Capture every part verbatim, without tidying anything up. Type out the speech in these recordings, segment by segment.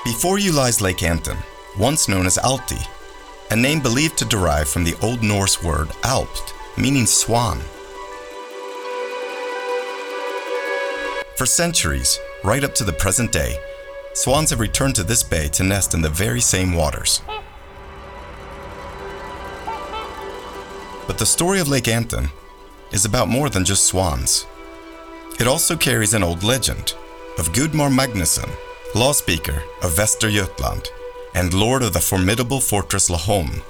Before you lies Lake Anton, once known as Alti, a name believed to derive from the Old Norse word alpt, meaning swan. For centuries, right up to the present day, swans have returned to this bay to nest in the very same waters. But the story of Lake Anton is about more than just swans. It also carries an old legend of Gudmar Magnusson, law speaker of Västergötland and lord of the formidable fortress Laholm.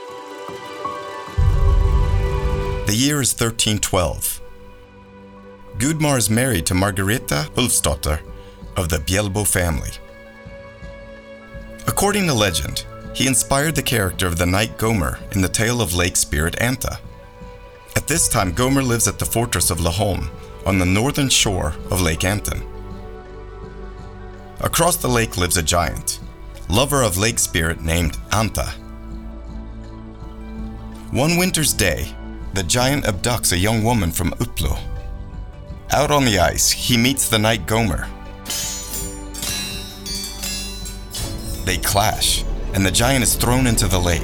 The year is thirteen twelve. Gudmar is married to Margareta Ulfsdotter of the Bjelbo family. According to legend, he inspired the character of the knight Gomer in the tale of lake spirit Anta. At this time, Gomer lives at the fortress of Laholm on the northern shore of Lake Anton. Across the lake lives a giant, lover of lake spirit named Anta. One winter's day, the giant abducts a young woman from Uplo. Out on the ice, he meets the knight Gomer. They clash, and the giant is thrown into the lake.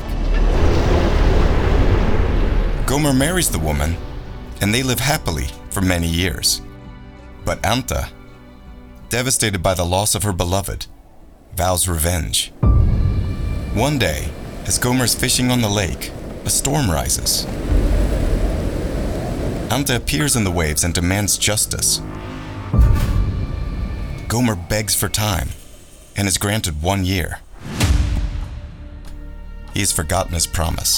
Gomer marries the woman, and they live happily for many years. But Anta, devastated by the loss of her beloved, vows revenge. One day, as Gomer is fishing on the lake, a storm rises. Anta appears in the waves and demands justice. Gomer begs for time and is granted one year. He has forgotten his promise.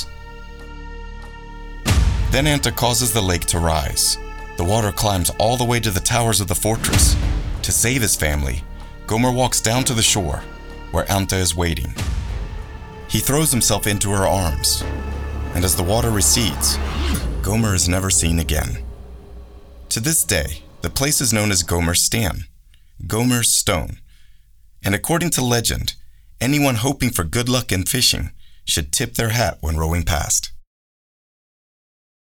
Then Anta causes the lake to rise. The water climbs all the way to the towers of the fortress. To save his family, Gomer walks down to the shore, where Anta is waiting. He throws himself into her arms, and as the water recedes, Gomer is never seen again. To this day, the place is known as Gomer's Stan, Gomer's Stone, and according to legend, anyone hoping for good luck in fishing should tip their hat when rowing past.